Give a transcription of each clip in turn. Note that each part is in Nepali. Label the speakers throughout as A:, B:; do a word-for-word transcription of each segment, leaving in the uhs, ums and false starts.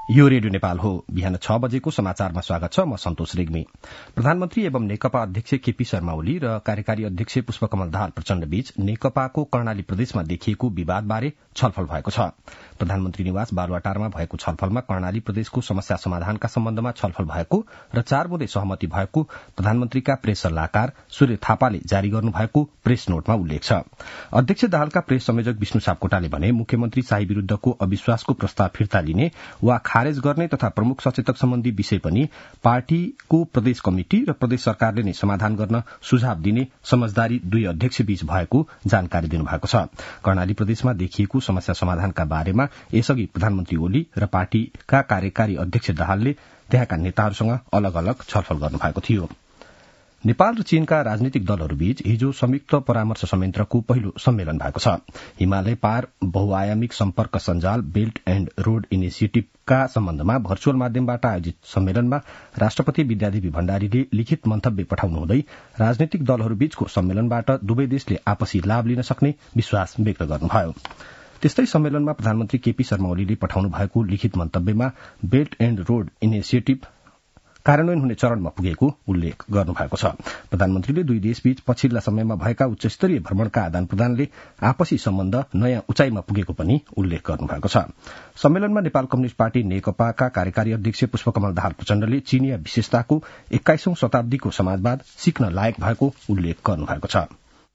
A: यो रेडियो नेपाल हो। बिहान छ बजेको समाचारमा स्वागत छ। म सन्तोष रेग्मी। प्रधानमन्त्री एवं नेकपा अध्यक्ष केपी शर्मा ओली र कार्यकारी अध्यक्ष पुष्पकमल दाहाल प्रचण्ड बीच नेकपाको कर्णाली प्रदेशमा देखिएको विवादबारे छलफल भएको छ। प्रधानमन्त्री निवास बालुवाटारमा भएको छलफलमा कर्णाली प्रदेशको समस्या समाधानका सम्बन्धमा छलफल भएको र चार बुँदे सहमति भएको प्रधानमन्त्रीका प्रेस सल्लाहकार सूर्य थापाले जारी गर्नुभएको प्रेस नोटमा उल्लेख छ। अध्यक्ष दाहालका प्रेस संयोजक विष्णु सापकोटाले भने मुख्यमन्त्री शाही विरूद्धको अविश्वासको प्रस्ताव फिर्ता लिने वा खारेज गर्ने तथा प्रमुख सचेतक सम्बन्धी विषय पनि पार्टीको प्रदेश कमिटी र प्रदेश सरकारले नै समाधान गर्न सुझाव दिने समझदारी दुई अध्यक्ष बीच भएको जानकारी दिनुभएको छ। कर्णाली प्रदेशमा देखिएको समस्या समाधानका बारेमा यसअघि प्रधानमन्त्री ओली र पार्टीका कार्यकारी अध्यक्ष दाहालले त्यहाँका नेताहरूसँग अलग अलग छलफल गर्नुभएको थियो। नेपाल र चीनका राजनीतिक दलहरूबीच हिजो संयुक्त परामर्श संयन्त्रको पहिलो सम्मेलन भएको छ। हिमालय पार बहुआयामिक सम्पर्क सञ्जाल बेल्ट एण्ड रोड इनिसिएटिभका सम्बन्धमा भर्चुअल माध्यमबाट आयोजित सम्मेलनमा राष्ट्रपति विद्यादेवी भण्डारीले लिखित मन्तव्य पठाउनुहुँदै राजनीतिक दलहरूबीचको सम्मेलनबाट दुवै देशले आपसी लाभ लिन सक्ने विश्वास व्यक्त गर्नुभयो। त्यस्तै सम्मेलनमा प्रधानमन्त्री केपी शर्मा ओलीले पठाउनु भएको लिखित मन्तव्यमा बेल्ट एण्ड रोड इनिसिएटिभ कार्यान्वयन हुने चरणमा पुगेको उल्लेख गर्नुभएको छ। प्रधानमन्त्रीले दुई देशबीच पछिल्ला समयमा भएका उच्चस्तरीय भ्रमणका आदान प्रदानले आपसी सम्बन्ध नयाँ उचाइमा पुगेको पनि उल्लेख गर्नुभएको छ। सम्मेलनमा नेपाल कम्युनिष्ट पार्टी नेकपाका कार्यकारी अध्यक्ष पुष्पकमल दाहाल प्रचण्डले चीनिया विशेषताको एक्काइसौं शताब्दीको समाजवाद सिक्न लायक भएको उल्लेख गर्नुभएको छ।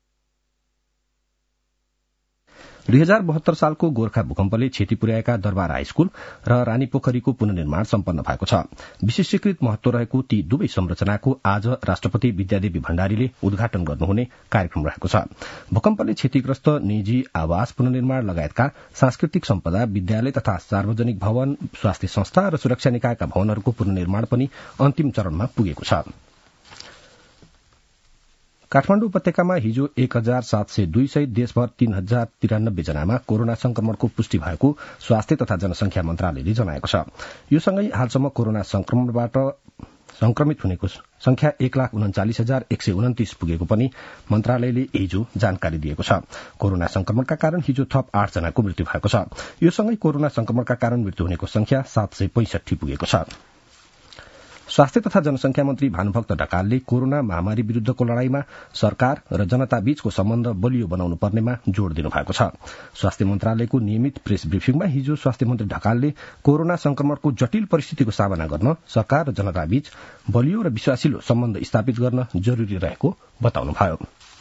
A: दुई हजार बहत्तर सालको गोर्खा भूकम्पले क्षति पुर्याएका दरबार हाई स्कूल र रानी पोखरीको पुनर्निर्माण सम्पन्न भएको छ। विशेषीकृत महत्व रहेको ती दुवै संरचनाको आज राष्ट्रपति विद्यादेवी भण्डारीले उद्घाटन गर्नुहुने कार्यक्रम रहेको छ। भूकम्पले क्षतिग्रस्त निजी आवास पुनर्निर्माण लगायतका सांस्कृतिक सम्पदा, विद्यालय तथा सार्वजनिक भवन, स्वास्थ्य संस्था र सुरक्षा निकायका भवनहरूको पुनर्निर्माण पनि अन्तिम चरणमा पुगेको छ। काठमाडौँ उपत्यकामा हिजो एक हजार सात सय दुई सहित देशभर तीन हजार तिरानब्बे जनामा कोरोना संक्रमणको पुष्टि भएको स्वास्थ्य तथा जनसंख्या मन्त्रालयले जनाएको छ। यो सँगै हालसम्म कोरोना संक्रमणबाट संक्रमित हुनेको संख्या एक लाख उन्चालिस हजार एक सय उन्तिस पुगेको पनि मन्त्रालयले हिजो जानकारी दिएको छ। कोरोना संक्रमणका कारण हिजो थप आठ जनाको मृत्यु भएको छ। यो सँगै कोरोना संक्रमणका कारण मृत्यु हुनेको संख्या सात सय पैंसठी पुगेको छ। स्वास्थ्य तथा जनसंख्या मन्त्री भानुभक्त ढकालले कोरोना महामारी विरूद्धको लड़ाईमा सरकार र जनताबीचको सम्बन्ध बलियो बनाउनु पर्नेमा जोड़ दिनुभएको छ। स्वास्थ्य मन्त्रालयको नियमित प्रेस ब्रिफिङमा हिजो स्वास्थ्य मन्त्री ढकालले कोरोना संक्रमणको जटिल परिस्थितिको सामना गर्न सरकार र जनताबीच बलियो र विश्वासिलो सम्बन्ध स्थापित गर्न जरूरी रहेको बताउनुभयो।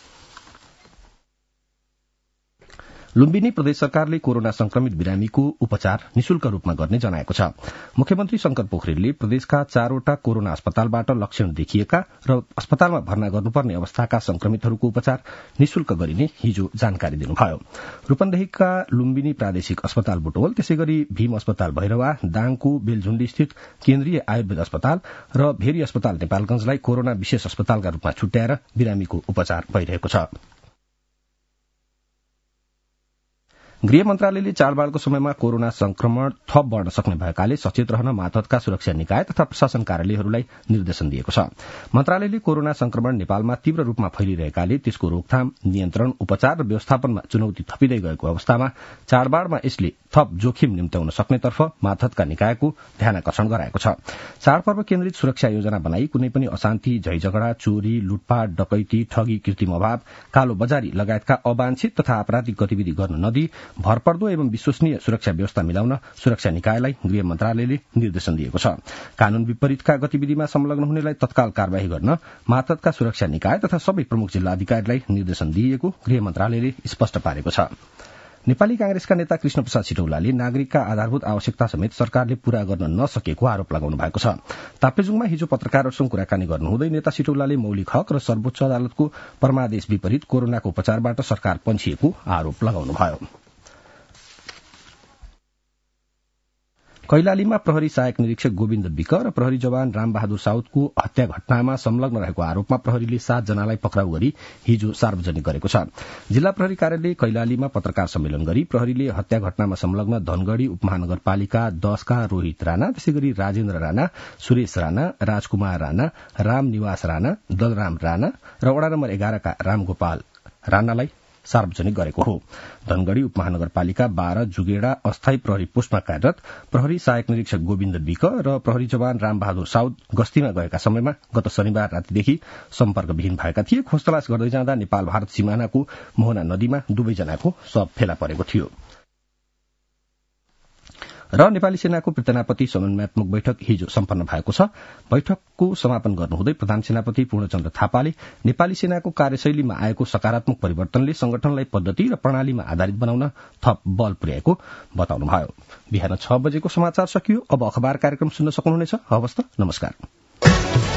A: लुम्बिनी प्रदेश सरकारले कोरोना संक्रमित बिरामीको उपचार निशुल्क रूपमा गर्ने जनाएको छ। मुख्यमन्त्री शंकर पोखरेलले प्रदेशका चारवटा कोरोना अस्पतालबाट लक्षण देखिएका र अस्पतालमा भर्ना गर्नुपर्ने अवस्थाका संक्रमितहरूको उपचार निशुल्क गरिने हिजो जानकारी दिनुभयो। रूपन्देहीका लुम्बिनी प्रादेशिक अस्पताल बुटवल, त्यसै गरी भीम अस्पताल भैरवा, दाङको बेलझुण्डी स्थित केन्द्रीय आयुर्वेद अस्पताल र भेरी अस्पताल नेपालगंजलाई कोरोना विशेष अस्पतालका रूपमा छुट्याएर बिरामीको उपचार भइरहेको छ। गृह मन्त्रालयले चाडबाडको समयमा कोरोना संक्रमण थप बढ़न सक्ने भएकाले सचेत रहन मातहतका सुरक्षा निकाय तथा प्रशासन कार्यालयहरूलाई निर्देशन दिएको छ। मन्त्रालयले कोरोना संक्रमण नेपालमा तीव्र रूपमा फैलिरहेकाले त्यसको रोकथाम, नियन्त्रण, उपचार र व्यवस्थापनमा चुनौती थपिँदै गएको अवस्थामा चाडबाडमा यसले थप जोखिम निम्त्याउन सक्नेतर्फ मातहतका निकायको ध्यानाकर्षण गराएको छ। चाडपर्व केन्द्रित सुरक्षा योजना बनाई कुनै पनि अशान्ति, झैझगडा, चोरी, लुटपाट, डकैती, ठगी, कृत्रिम अभाव, कालो बजारी लगायतका अवांछित तथा आपराधिक गतिविधि गर्न नदिई भरपर्दो एवं विश्वसनीय सुरक्षा व्यवस्था मिलाउन सुरक्षा निकायलाई गृह मन्त्रालयले निर्देशन दिएको छ। कानून विपरीतका गतिविधिमा संलग्न हुनेलाई तत्काल कार्यवाही गर्न मातहतका सुरक्षा निकाय तथा सबै प्रमुख जिल्ला अधिकारीलाई निर्देशन दिइएको गृह मन्त्रालयले स्पष्ट पारेको छ। नेपाली कांग्रेसका नेता कृष्ण प्रसाद सिटौलाले नागरिकका आधारभूत आवश्यकता समेत सरकारले पूरा गर्न नसकेको आरोप लगाउनु भएको छ। ताप्लेजुङमा हिजो पत्रकारहरूसँग कुराकानी गर्नुहुँदै नेता सिटौलाले मौलिक हक र सर्वोच्च अदालतको परमादेश विपरीत कोरोनाको उपचारबाट सरकार पन्छिएको आरोप लगाउनुभयो। कैलालीमा प्रहरी सहायक निरीक्षक गोविन्द विक र प्रहरी जवान रामबहादुर साउदको हत्या घटनामा संलग्न रहेको आरोपमा प्रहरीले सात जनालाई पक्राउ गरी हिजो सार्वजनिक गरेको छ। जिल्ला प्रहरी कार्यालय कैलालीमा पत्रकार सम्मेलन गरी प्रहरीले हत्या घटनामा संलग्न धनगढ़ी उपमहानगरपालिका दशका रोहित राणा, त्यसै गरी राजेन्द्र राणा, सुरेश राणा, राजकुमार राणा, राम निवास राणा, दलराम राणा र वडा नम्बर एघारका रामगोपाल राणालाई सार्वजनिक गरेको हो। धनगढ़ी उपमहानगरपालिका बाह्र जुगेडा अस्थायी प्रहरी पोस्टमा कार्यरत प्रहरी सहायक निरीक्षक गोविन्द विक र प्रहरी जवान रामबहादुर साउद गस्तीमा गएका समयमा गत शनिबार रातिदेखि सम्पर्कविहीन भएका थिए। खोजतलास गर्दै जाँदा नेपाल भारत सिमानाको मोहना नदीमा दुवैजनाको शव फेला परेको थियो। र नेपाली सेनाको पृतनापति समन्वयात्मक बैठक हिजो सम्पन्न भएको छ। बैठकको समापन गर्नुहुँदै प्रधान सेनापति पूर्णचन्द्र थापाले नेपाली सेनाको कार्यशैलीमा आएको सकारात्मक परिवर्तनले संगठनलाई पद्धति र प्रणालीमा आधारित बनाउन थप बल पुर्याएको बताउनुभयो। बिहान छ बजेको समाचार सकियो। अब अखबार कार्यक्रम सुन्न सक्नुहुनेछ। हवस् त, नमस्कार।